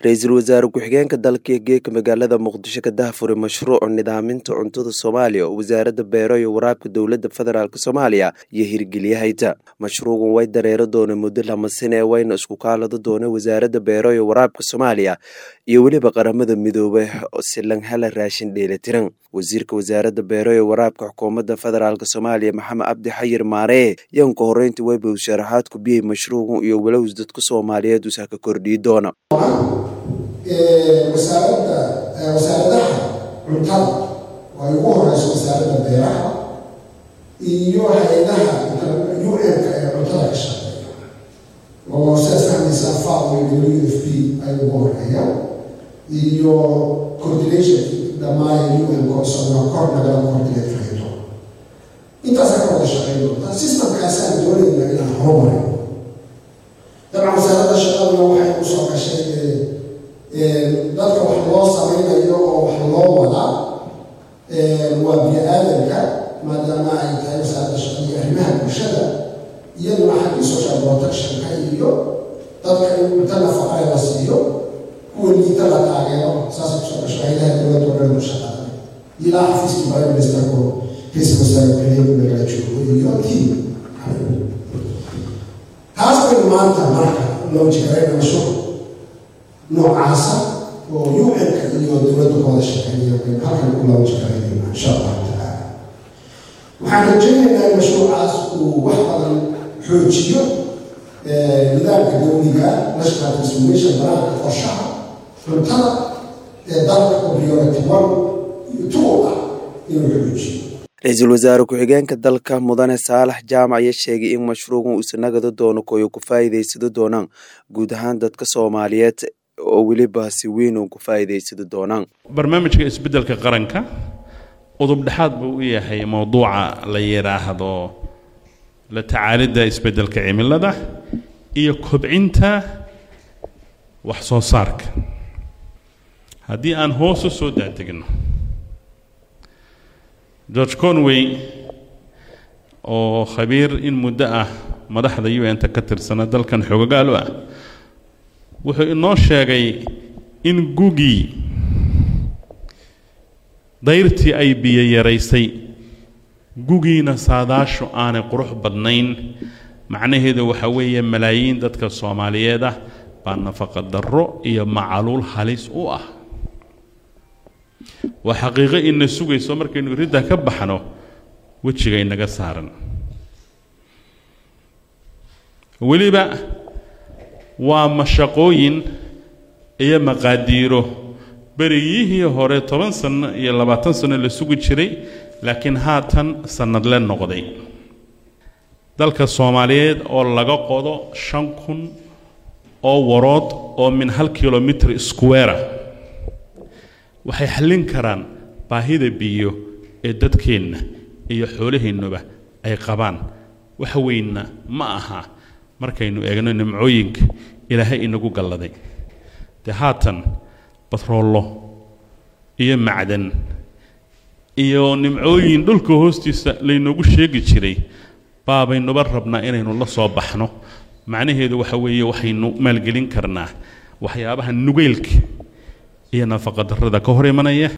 Ra'iisul Wasaare ku-xigeenka dalka geeka magaalada Muqdisho ka daahfuray mashruuca nidaaminta cuntada Soomaaliya oo wasaaradda beero iyo waraabka dowladda federaalka Soomaaliya iyo hirgeliyahayta. Mashruucan way dareero doona muddo lama sano wayna isku kaalado doona wasaaradda beero iyo waraabka Soomaaliya iyo waliba qaramada midoobay si lan hela raashin dheelitiran. Wasiirka wasaaradda beero iyo waraabka xukuumadda federaalka Soomaaliya Maxamed Abdi Xayir Maare yan ka horeyntii way buu sharaxaad ku bixiyay mashruucan iyo walow dadka Soomaaliyeed uu ka kordhiyo doona. wasaaradaha cuntada waa ugu horeysa wasaaradda beeraha iyo hay'adaha UN-ka ee cuntada ka shaqeeya oo saasaysa FAO iyo WFP ay ugu horeeyaan iyo coordination dhammaan UN-ka oo kornaga coordinate karayto intaas ka wada shaqeeyo systemkaas aan doonayna inaan horumariyo dabcan wasaaradda shaqada waxay u soo gashay dadka wax loo samaynayo oo wax loo wadaa waa bini'aadamka maadaama ay tahay wasaaradda shaqada iyo arrimaha bulshada iyaduna xagga social protectionka iyo dadka in cunto nafaqo la siiyo kuwa liita la taageero saasay kusoo gasho hay'adaha dowladda oo dhan u shaqada ilaa xafiiskii prime ministerku ra'iisul wasaare ku-xigeenka magaalada joogo iyo tiim taas bay maanta marka loo jiray mashruuc noocaasa oo UN-ka iyo dowladda ka wada shaqeeya halkan ku loo jiray insha Allah taala waxaan rajaynayaa in mashruucaas uu wax badan xoojiyo nidaamka dowliga national transformation baraarka qorshaha cuntada dalka oo priority 1 iyo 2 ah inuu xoojiyo. Ra'iisul Wasaare ku-xigeenka dalka Mudane Saalax Jaamac ayaa sheegay in mashruucan uu sanagado doono kooyo ku faa'iideysan doonaan guud ahaan dadka Soomaaliyeed oo waliba si weyn ugu faa'iideysan doonaan. Barnaamijka isbeddelka qaranka udub dhaxaad buu u yahay mowduuca la yiraahdo la tacaalida isbeddelka cimilada iyo kobcinta wax soo saarka. Haddii aan hoos u soo daadegno George Conway oo khabiir in muddo ah madaxda UN-ta ka tirsan dalkan xogagaal ah wuxuu inoo sheegay in gugii dayrtii ay biyo yaraysay gugiina saadaashu aanay qurux badnayn macnaheedu waxa weeye malaayiin dadka Soomaaliyeed ah baa nafaqa darro iyo macaluul halis u ah وحقيقة إن السوق يسمر كأنه يريد كبحنا وتشجع إنك سارن ولي بقى ومشاقوين هي مقاديره بريه هوري 8 سنة يلا 14 سنة للسوق تشري لكن هاتن سند لنا نقدي ذلك الصوماليات أو لقى قضاء 5,000 أو وراد أو من هالكيلومتر سكويرة waxay xallin karaan baahida biyo ee dadkeena iyo xoolaheenaba ay qabaan wax weynna ma aha markaynu eegno nimcooyinka Ilaahay inagu galladay haatan batroolo iyo macdan iyo nimcooyin dhulka hoostiisa laynagu sheegi jiray baabaynuba rabnaa inaynu la soo baxno macnaheedu waxa weeye waxaynu maalgelin karnaa waxyaabaha nugeelka iyo nafaqa darrada ka hor imanaya